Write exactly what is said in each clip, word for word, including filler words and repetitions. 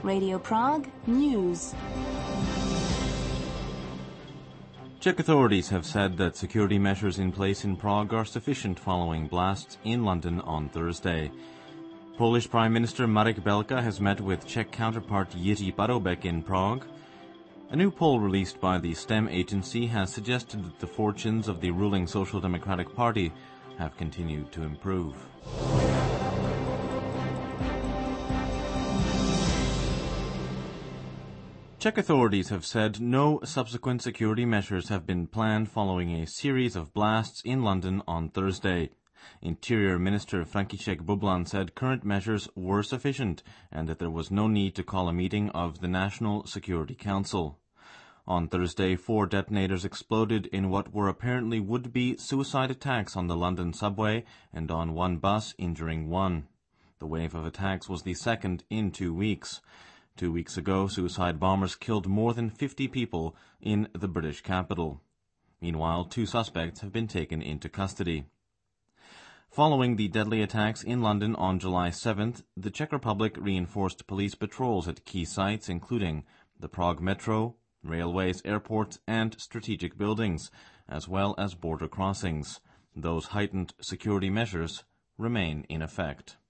Radio Prague News. Czech authorities have said that security measures in place in Prague are sufficient following blasts in London on Thursday. Polish Prime Minister Marek Belka has met with Czech counterpart Jiří Paroubek in Prague. A new poll released by the STEM agency has suggested that the fortunes of the ruling Social Democratic Party have continued to improve. Czech authorities have said no subsequent security measures have been planned following a series of blasts in London on Thursday. Interior Minister František Bublan said current measures were sufficient and that there was no need to call a meeting of the National Security Council. On Thursday, four detonators exploded in what were apparently would-be suicide attacks on the London subway and on one bus, injuring one. The wave of attacks was the second in two weeks. Two weeks ago, suicide bombers killed more than fifty people in the British capital. Meanwhile, two suspects have been taken into custody. Following the deadly attacks in London on July seventh, the Czech Republic reinforced police patrols at key sites including the Prague Metro, railways, airports, and strategic buildings, as well as border crossings. Those heightened security measures remain in effect.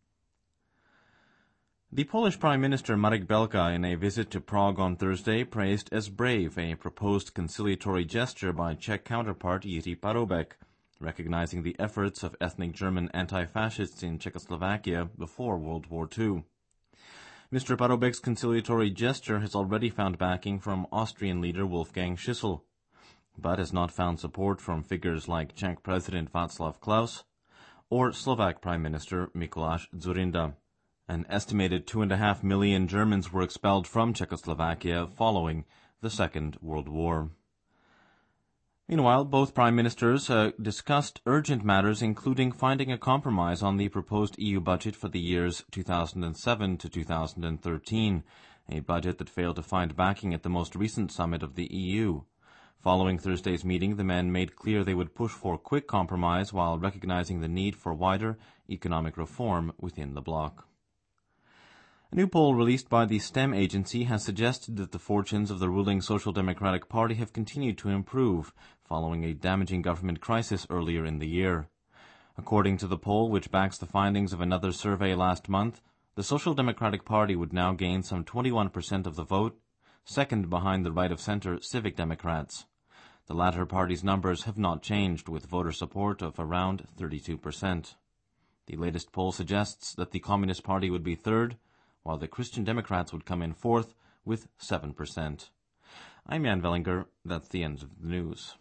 The Polish Prime Minister Marek Belka, in a visit to Prague on Thursday, praised as brave a proposed conciliatory gesture by Czech counterpart Jiří Paroubek, recognizing the efforts of ethnic German anti-fascists in Czechoslovakia before World War Two. Mister Paroubek's conciliatory gesture has already found backing from Austrian leader Wolfgang Schüssel, but has not found support from figures like Czech President Václav Klaus or Slovak Prime Minister Mikuláš Dzurinda. An estimated two and a half million Germans were expelled from Czechoslovakia following the Second World War. Meanwhile, both prime ministers uh, discussed urgent matters, including finding a compromise on the proposed E U budget for the years two thousand seven to two thousand thirteen, a budget that failed to find backing at the most recent summit of the E U. Following Thursday's meeting, the men made clear they would push for quick compromise while recognizing the need for wider economic reform within the bloc. A new poll released by the STEM agency has suggested that the fortunes of the ruling Social Democratic Party have continued to improve following a damaging government crisis earlier in the year. According to the poll, which backs the findings of another survey last month, the Social Democratic Party would now gain some twenty-one percent of the vote, second behind the right-of-center Civic Democrats. The latter party's numbers have not changed, with voter support of around thirty-two percent. The latest poll suggests that the Communist Party would be third, while the Christian Democrats would come in fourth with seven percent. I'm Jan Wellinger. That's the end of the news.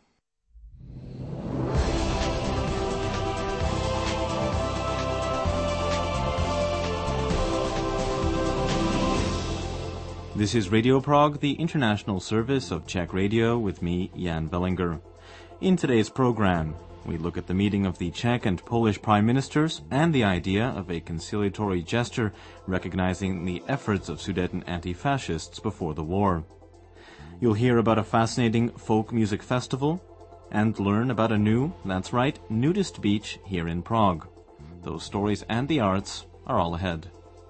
This is Radio Prague, the international service of Czech Radio, with me, Jan Wellinger. In today's program, we look at the meeting of the Czech and Polish prime ministers and the idea of a conciliatory gesture recognizing the efforts of Sudeten anti-fascists before the war. You'll hear about a fascinating folk music festival and learn about a new, that's right, nudist beach here in Prague. Those stories and the arts are all ahead.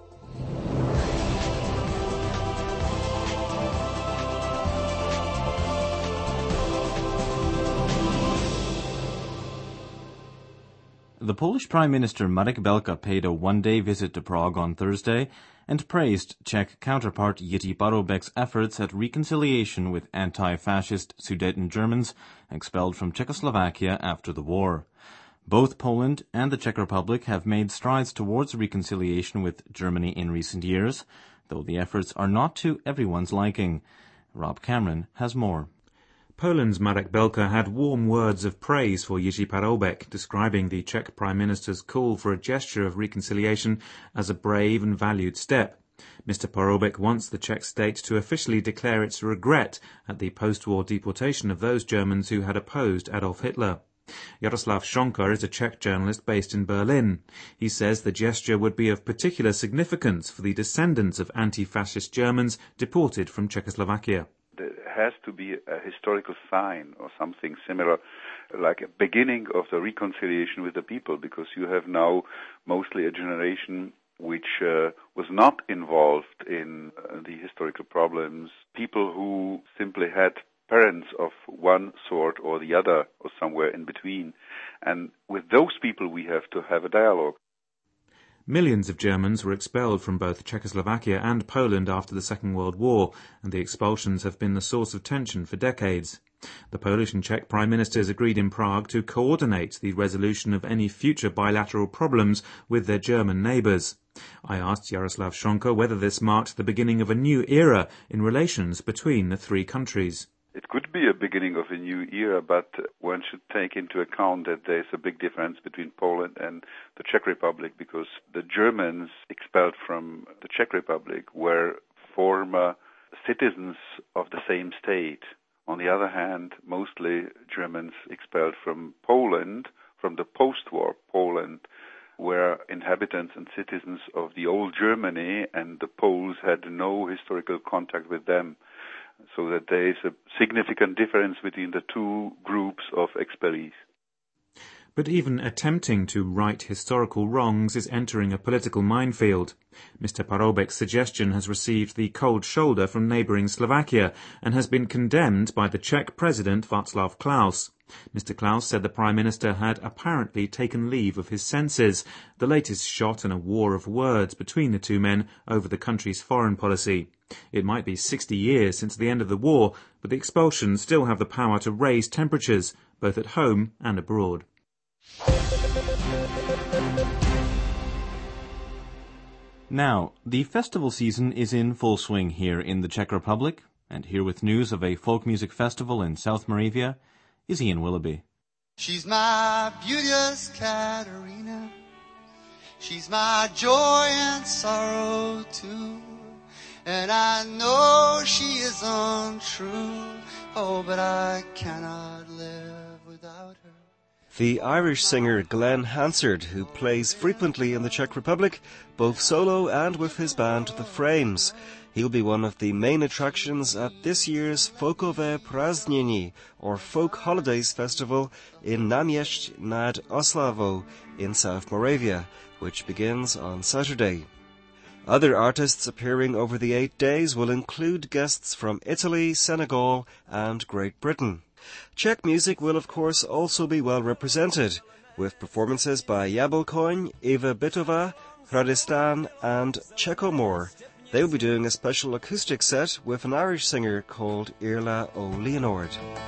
The Polish Prime Minister Marek Belka paid a one-day visit to Prague on Thursday and praised Czech counterpart Jiří Paroubek's efforts at reconciliation with anti-fascist Sudeten Germans expelled from Czechoslovakia after the war. Both Poland and the Czech Republic have made strides towards reconciliation with Germany in recent years, though the efforts are not to everyone's liking. Rob Cameron has more. Poland's Marek Belka had warm words of praise for Jiří Paroubek, describing the Czech Prime Minister's call for a gesture of reconciliation as a brave and valued step. Mister Paroubek wants the Czech state to officially declare its regret at the post-war deportation of those Germans who had opposed Adolf Hitler. Jaroslav Šonka is a Czech journalist based in Berlin. He says the gesture would be of particular significance for the descendants of anti-fascist Germans deported from Czechoslovakia. There has to be a historical sign or something similar, like a beginning of the reconciliation with the people, because you have now mostly a generation which uh, was not involved in uh, the historical problems, people who simply had parents of one sort or the other, or somewhere in between. And with those people we have to have a dialogue. Millions of Germans were expelled from both Czechoslovakia and Poland after the Second World War, and the expulsions have been the source of tension for decades. The Polish and Czech Prime Ministers agreed in Prague to coordinate the resolution of any future bilateral problems with their German neighbours. I asked Jaroslav Schonka whether this marked the beginning of a new era in relations between the three countries. It could be a beginning of a new era, but one should take into account that there is a big difference between Poland and the Czech Republic, because the Germans expelled from the Czech Republic were former citizens of the same state. On the other hand, mostly Germans expelled from Poland, from the post-war Poland, were inhabitants and citizens of the old Germany, and the Poles had no historical contact with them. So that there is a significant difference between the two groups of expellees. But even attempting to right historical wrongs is entering a political minefield. Mister Paroubek's suggestion has received the cold shoulder from neighbouring Slovakia and has been condemned by the Czech President Václav Klaus. Mister Klaus said the Prime Minister had apparently taken leave of his senses, the latest shot in a war of words between the two men over the country's foreign policy. It might be sixty years since the end of the war, but the expulsions still have the power to raise temperatures, both at home and abroad. Now, the festival season is in full swing here in the Czech Republic, and here with news of a folk music festival in South Moravia is Ian Willoughby. She's my beauteous Katerina. She's my joy and sorrow too. And I know she is untrue. Oh, but I cannot live without her. The Irish singer Glenn Hansard, who plays frequently in the Czech Republic, both solo and with his band The Frames. He'll be one of the main attractions at this year's Folkové Prázdniny, or Folk Holidays Festival, in Náměšť nad Oslavou in South Moravia, which begins on Saturday. Other artists appearing over the eight days will include guests from Italy, Senegal and Great Britain. Czech music will of course also be well represented, with performances by Jablkoň, Eva Bytová, Hradistan and Čechomor. They'll be doing a special acoustic set with an Irish singer called Irla Ó Leonard.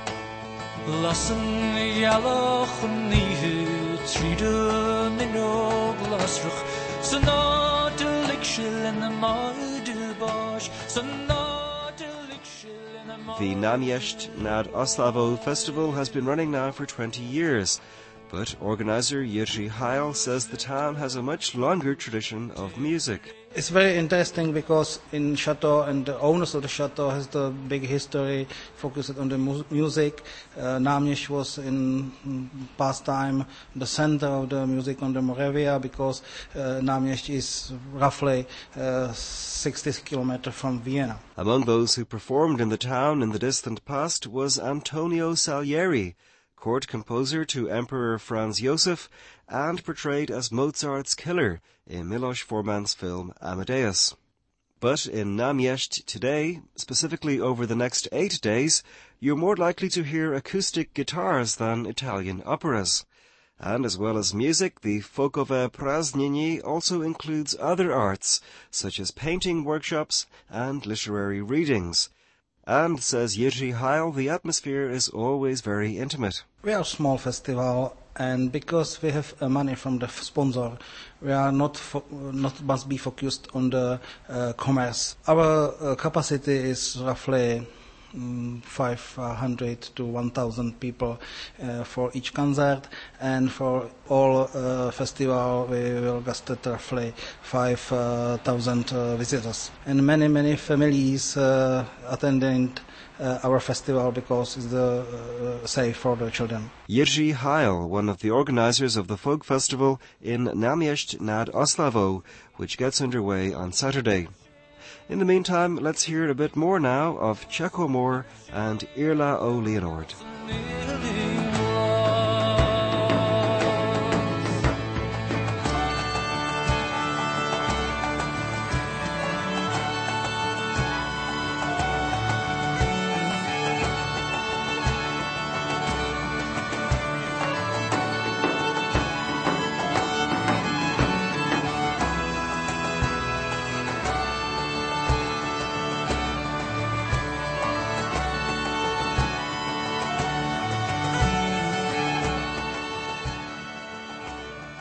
The Náměšť nad Oslavou festival has been running now for twenty years, but organizer Jiří Heil says the town has a much longer tradition of music. It's very interesting because in Chateau, and the owners of the Chateau has the big history focused on the mu- music. Uh, Náměšť was in past time the center of the music on the Moravia, because uh, Náměšť is roughly uh, sixty kilometers from Vienna. Among those who performed in the town in the distant past was Antonio Salieri, court composer to Emperor Franz Josef and portrayed as Mozart's killer in Milos Forman's film Amadeus. But in Náměšť today, specifically over the next eight days, you're more likely to hear acoustic guitars than Italian operas. And as well as music, the Folkové Prázdniny also includes other arts, such as painting workshops and literary readings. And, says Jiří Heil, the atmosphere is always very intimate. We are a small festival, and because we have uh, money from the f- sponsor, we are not fo- not must be focused on the uh, commerce. Our uh, capacity is roughly um, five hundred to one thousand people uh, for each concert, and for all uh, festival we will get roughly five thousand uh, visitors, and many many families uh, attending Uh, our festival because it's the, uh, safe for the children. Jiří Heil, one of the organizers of the folk festival in Náměšť nad Oslavou, which gets underway on Saturday. In the meantime, let's hear a bit more now of Čechomor and Irla Ó Leonard.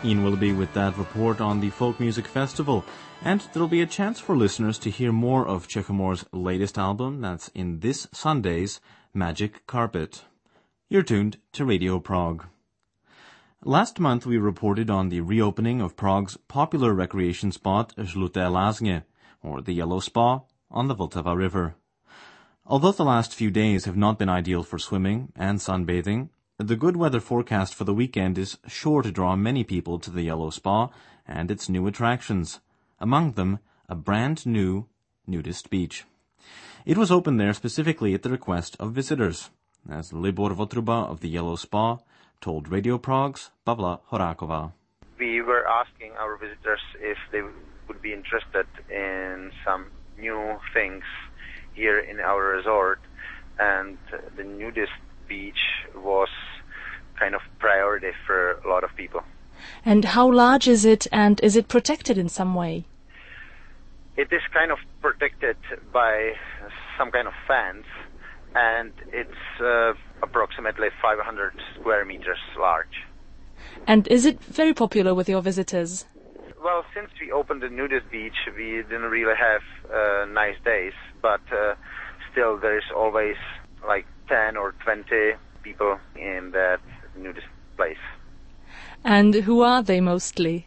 Ian Willoughby with that report on the Folk Music Festival. And there'll be a chance for listeners to hear more of Czechomor's latest album. That's in this Sunday's Magic Carpet. You're tuned to Radio Prague. Last month we reported on the reopening of Prague's popular recreation spot Žluté Lázně, or the Yellow Spa, on the Vltava River. Although the last few days have not been ideal for swimming and sunbathing, the good weather forecast for the weekend is sure to draw many people to the Yellow Spa and its new attractions, among them a brand new nudist beach. It was opened there specifically at the request of visitors, as Libor Votruba of the Yellow Spa told Radio Prague's Pavla Horáková. We were asking our visitors if they would be interested in some new things here in our resort, and the nudist beach was kind of priority for a lot of people. And how large is it, and is it protected in some way? It is kind of protected by some kind of fence, and it's uh, approximately five hundred square meters large. And is it very popular with your visitors? Well, since we opened the nudist beach, we didn't really have uh, nice days, but uh, still there is always like ten or twenty people in that nudist place. And who are they mostly?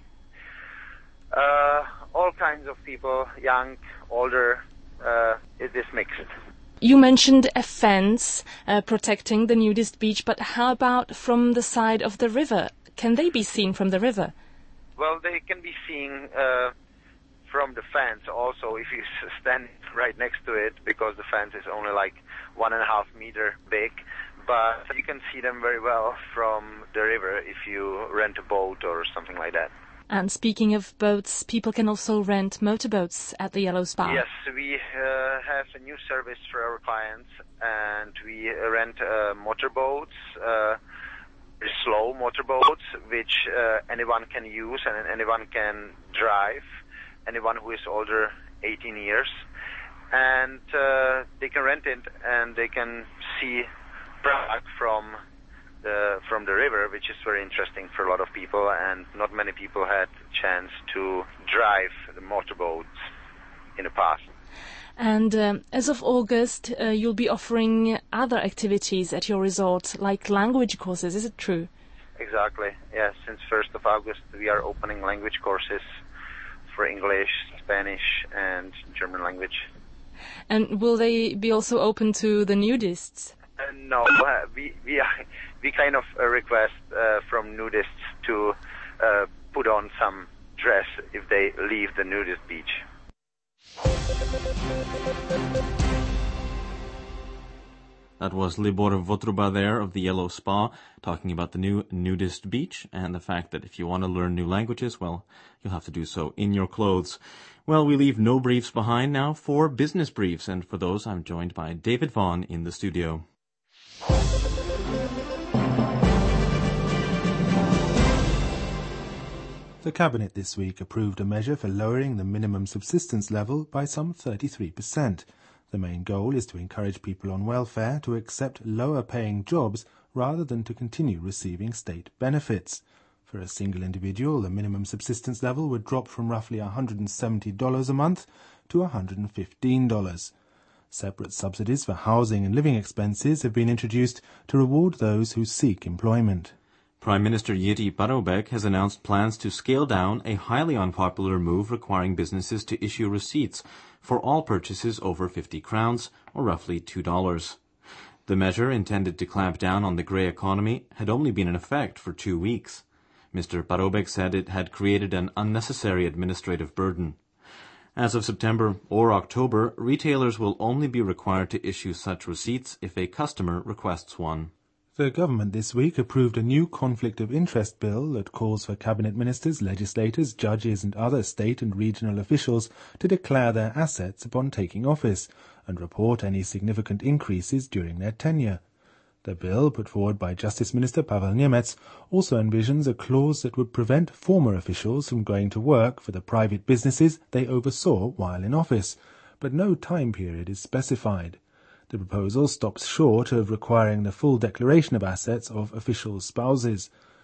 Uh, all kinds of people, young, older, uh, it is mixed. You mentioned a fence uh, protecting the nudist beach, but how about from the side of the river? Can they be seen from the river? Well, they can be seen uh, from the fence also if you stand right next to it, because the fence is only like one and a half meter big. But you can see them very well from the river if you rent a boat or something like that. And speaking of boats, people can also rent motorboats at the Yellow Spa. Yes, we uh, have a new service for our clients, and we rent uh, motorboats, uh, slow motorboats, which uh, anyone can use and anyone can drive, anyone who is older eighteen years. And uh, they can rent it and they can see Prague from the from the river, which is very interesting for a lot of people, and not many people had chance to drive the motorboats in the past. And um, as of August, uh, you'll be offering other activities at your resort, like language courses, is it true? Exactly, yes. Since first of August, we are opening language courses for English, Spanish, and German language. And will they be also open to the nudists? Uh, no, uh, we we are, we kind of uh, request uh, from nudists to uh, put on some dress if they leave the nudist beach. That was Libor Votruba there of the Yellow Spa, talking about the new nudist beach and the fact that if you want to learn new languages, well, you'll have to do so in your clothes. Well, we leave no briefs behind now for business briefs, and for those I'm joined by David Vaughan in the studio. The Cabinet this week approved a measure for lowering the minimum subsistence level by some thirty-three percent. The main goal is to encourage people on welfare to accept lower-paying jobs rather than to continue receiving state benefits. For a single individual, the minimum subsistence level would drop from roughly one hundred seventy dollars a month to one hundred fifteen dollars. Separate subsidies for housing and living expenses have been introduced to reward those who seek employment. Prime Minister Jiří Paroubek has announced plans to scale down a highly unpopular move requiring businesses to issue receipts for all purchases over fifty crowns, or roughly two dollars. The measure, intended to clamp down on the grey economy, had only been in effect for two weeks. Mister Paroubek said it had created an unnecessary administrative burden. As of September or October, retailers will only be required to issue such receipts if a customer requests one. The government this week approved a new conflict of interest bill that calls for cabinet ministers, legislators, judges and other state and regional officials to declare their assets upon taking office and report any significant increases during their tenure. The bill, put forward by Justice Minister Pavel Němec, also envisions a clause that would prevent former officials from going to work for the private businesses they oversaw while in office, but no time period is specified. The proposal stops short of requiring the full declaration of assets of official spouses.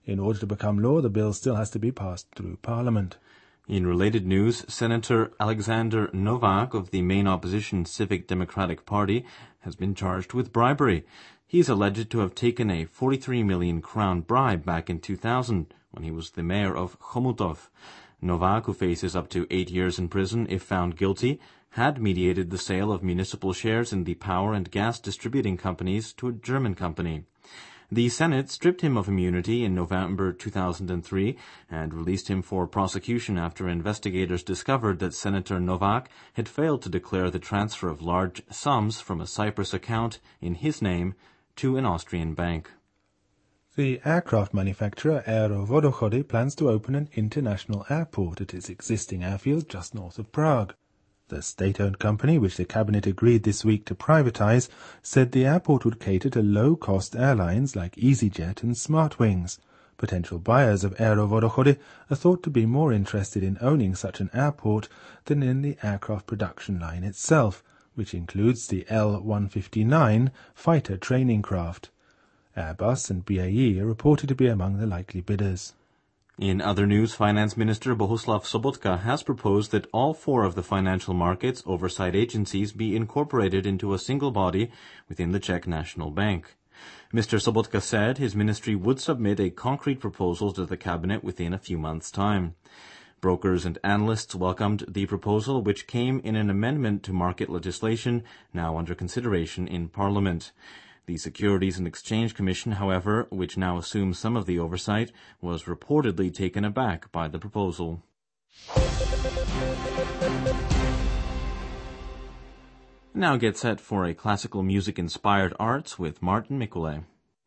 In order to become law, the bill still has to be passed through Parliament. In related news, Senator Alexander Novak of the main opposition Civic Democratic Party has been charged with bribery. He is alleged to have taken a forty-three million crown bribe back in two thousand when he was the mayor of Chomutov. Novak, who faces up to eight years in prison if found guilty, had mediated the sale of municipal shares in the power and gas distributing companies to a German company. The Senate stripped him of immunity in November two thousand three and released him for prosecution after investigators discovered that Senator Novak had failed to declare the transfer of large sums from a Cyprus account in his name to an Austrian bank. The aircraft manufacturer Aero Vodochody plans to open an international airport at its existing airfield just north of Prague. The state-owned company, which the cabinet agreed this week to privatize, said the airport would cater to low-cost airlines like EasyJet and SmartWings. Potential buyers of Aero Vodochody are thought to be more interested in owning such an airport than in the aircraft production line itself, which includes the L one fifty-nine fighter training craft. Airbus and B A E are reported to be among the likely bidders. In other news, Finance Minister Bohuslav Sobotka has proposed that all four of the financial markets oversight agencies be incorporated into a single body within the Czech National Bank. Mister Sobotka said his ministry would submit a concrete proposal to the cabinet within a few months' time. Brokers and analysts welcomed the proposal, which came in an amendment to market legislation now under consideration in Parliament. The Securities and Exchange Commission, however, which now assumes some of the oversight, was reportedly taken aback by the proposal. Now get set for a classical music-inspired arts with Martin Mikule.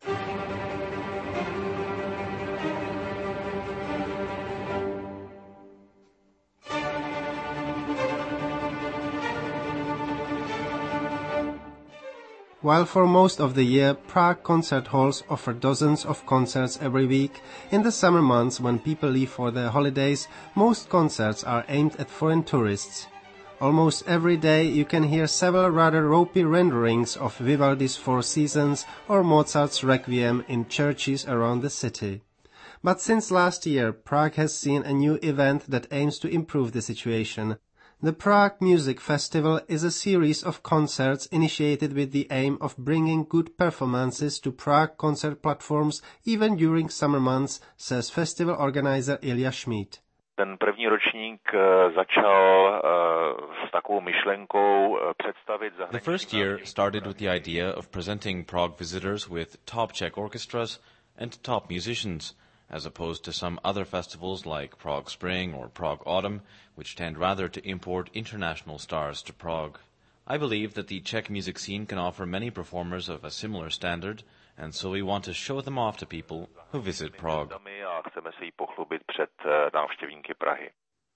While for most of the year Prague concert halls offer dozens of concerts every week, in the summer months when people leave for their holidays, most concerts are aimed at foreign tourists. Almost every day you can hear several rather ropey renderings of Vivaldi's Four Seasons or Mozart's Requiem in churches around the city. But since last year, Prague has seen a new event that aims to improve the situation. The Prague Music Festival is a series of concerts initiated with the aim of bringing good performances to Prague concert platforms even during summer months, says festival organizer Ilya Schmid. Ten první ročník začal s takovou myšlenkou představit zahraniční. The first year started with the idea of presenting Prague visitors with top Czech orchestras and top musicians, as opposed to some other festivals like Prague Spring or Prague Autumn, which tend rather to import international stars to Prague. I believe that the Czech music scene can offer many performers of a similar standard, and so we want to show them off to people who visit Prague. A chceme se jí pochlubit před návštěvníky Prahy.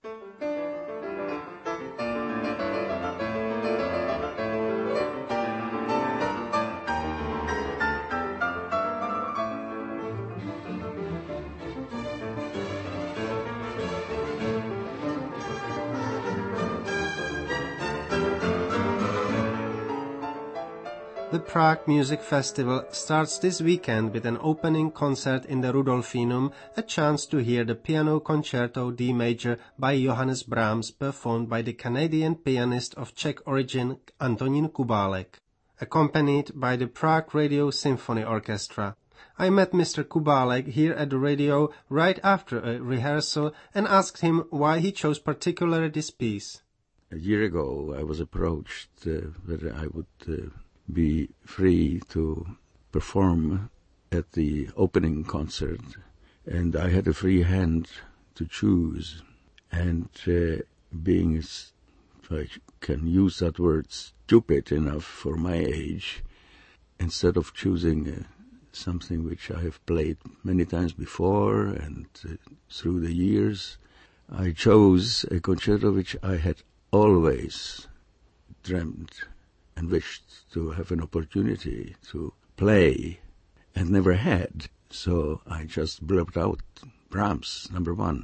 The Prague Music Festival starts this weekend with an opening concert in the Rudolfinum, a chance to hear the Piano Concerto D Major by Johannes Brahms performed by the Canadian pianist of Czech origin Antonín Kubálek, accompanied by the Prague Radio Symphony Orchestra. I met Mister Kubálek here at the radio right after a rehearsal and asked him why he chose particularly this piece. A year ago I was approached uh, whether I would uh, be free to perform at the opening concert, and I had a free hand to choose. And uh, being, if I can use that word, stupid enough for my age, instead of choosing uh, something which I have played many times before and uh, through the years, I chose a concerto which I had always dreamt and wished to have an opportunity to play and never had. So I just blurted out Brahms, number one,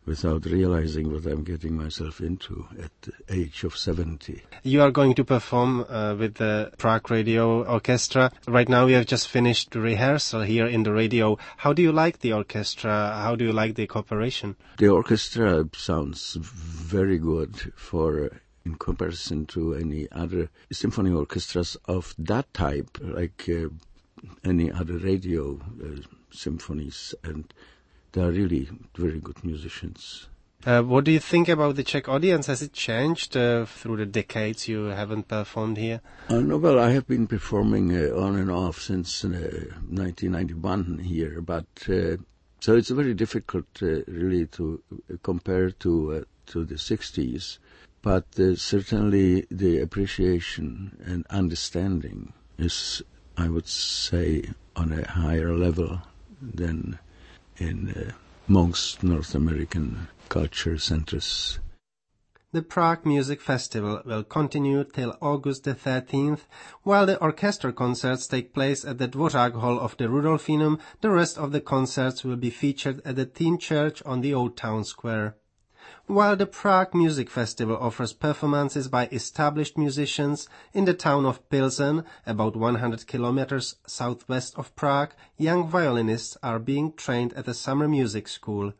without realizing what I'm getting myself into at the age of seventy. You are going to perform uh, with the Prague Radio Orchestra. Right now we have just finished the rehearsal here in the radio. How do you like the orchestra? How do you like the cooperation? The orchestra sounds very good for, in comparison to any other symphony orchestras of that type, like uh, any other radio uh, symphonies, and they are really very good musicians. Uh, what do you think about the Czech audience? Has it changed uh, through the decades you haven't performed here? Uh, no, well, I have been performing uh, on and off since uh, nineteen ninety-one here, but uh, so it's very difficult uh, really to uh, compare to uh, to the sixties. But uh, certainly the appreciation and understanding is, I would say, on a higher level than in uh, most North American culture centers. The Prague Music Festival will continue till August the thirteenth. While the orchestra concerts take place at the Dvořák Hall of the Rudolfinum, the rest of the concerts will be featured at the Teen Church on the Old Town Square. While the Prague Music Festival offers performances by established musicians, in the town of Pilsen, about one hundred kilometers southwest of Prague, young violinists are being trained at a summer music school.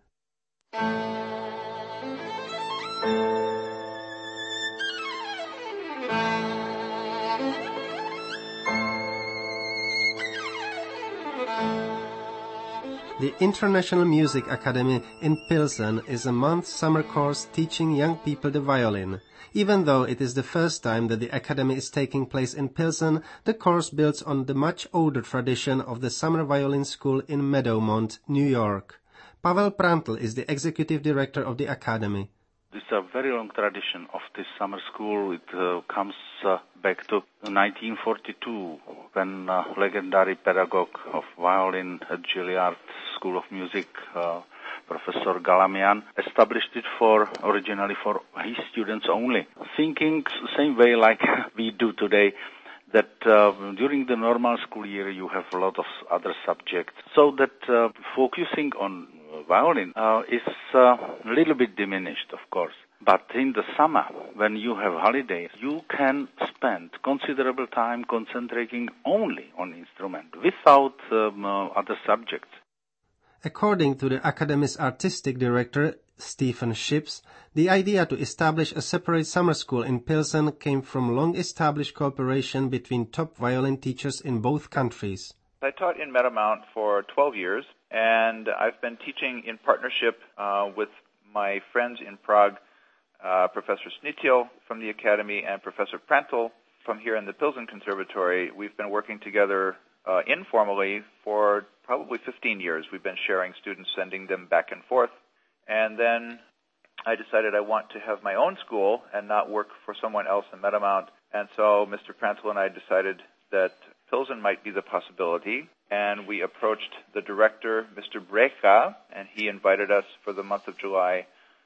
The International Music Academy in Pilsen is a month summer course teaching young people the violin. Even though it is the first time that the academy is taking place in Pilsen, the course builds on the much older tradition of the summer violin school in Meadowmont, New York. Pavel Prantl is the executive director of the academy. This is a very long tradition of this summer school. It uh, comes uh, back to nineteen forty-two, when uh, legendary pedagogue of violin at Juilliard School of Music, uh, Professor Galamian, established it for originally for his students only, thinking the same way like we do today, that uh, during the normal school year you have a lot of other subjects, so that uh, focusing on violin uh, is uh, a little bit diminished, of course. But in the summer, when you have holidays, you can spend considerable time concentrating only on instrument, without um, uh, other subjects. According to the Academy's artistic director, Stephen Ships, the idea to establish a separate summer school in Pilsen came from long-established cooperation between top violin teachers in both countries. I taught in Meadowmount for twelve years, and I've been teaching in partnership uh, with my friends in Prague, uh, Professor Snitil from the Academy and Professor Prantl from here in the Pilsen Conservatory. We've been working together uh, informally for probably fifteen years. We've been sharing students, sending them back and forth. And then I decided I want to have my own school and not work for someone else in Meadowmount. And so Mister Prantl and I decided that Pilsen might be the possibility, and we approached the director, Mister Brecha, and he invited us for the month of July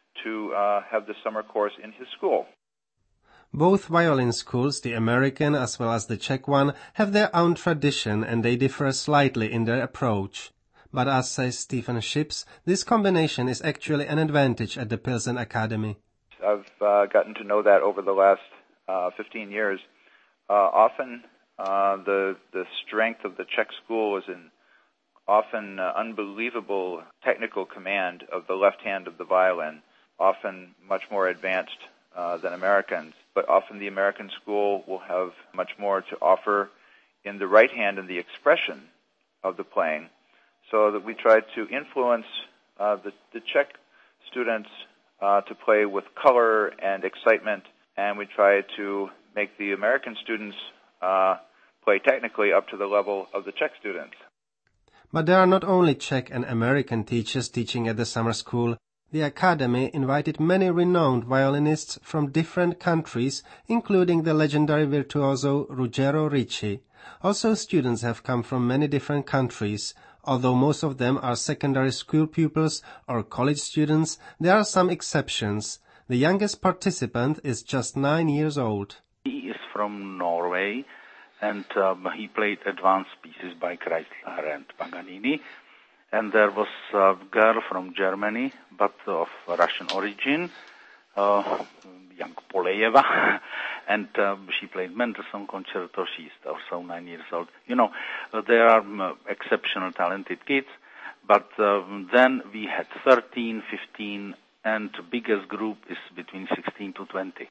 to uh, have the summer course in his school. Both violin schools, the American as well as the Czech one, have their own tradition and they differ slightly in their approach. But as says Stephen Ships, this combination is actually an advantage at the Pilsen Academy. I've uh, gotten to know that over the last uh, fifteen years. Uh, often uh, the the strength of the Czech school is in often uh, unbelievable technical command of the left hand of the violin, often much more advanced uh, than Americans. But often the American school will have much more to offer in the right hand and the expression of the playing, so that we try to influence uh, the, the Czech students uh, to play with color and excitement, and we try to make the American students uh, play technically up to the level of the Czech students. But there are not only Czech and American teachers teaching at the summer school. The Academy invited many renowned violinists from different countries, including the legendary virtuoso Ruggero Ricci. Also, students have come from many different countries. Although most of them are secondary school pupils or college students, there are some exceptions. The youngest participant is just nine years old. He is from Norway, and um, he played advanced pieces by Kreisler and Paganini. and there was a girl from Germany, but of Russian origin, uh, young Poleyeva, and uh, she played Mendelssohn concerto. She's also nine years old. You know, uh, there are um, exceptional talented kids, but um, then we had thirteen, fifteen, and the biggest group is between sixteen to twenty.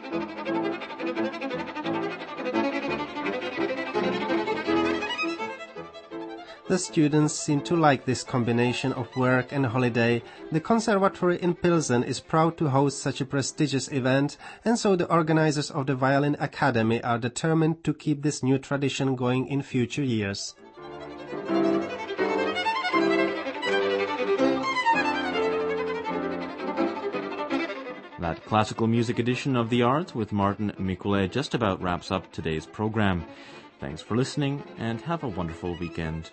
The students seem to like this combination of work and holiday. The conservatory in Pilsen is proud to host such a prestigious event, and so the organizers of the Violin Academy are determined to keep this new tradition going in future years. That classical music edition of The Arts with Martin Mikulet just about wraps up today's program. Thanks for listening, and have a wonderful weekend.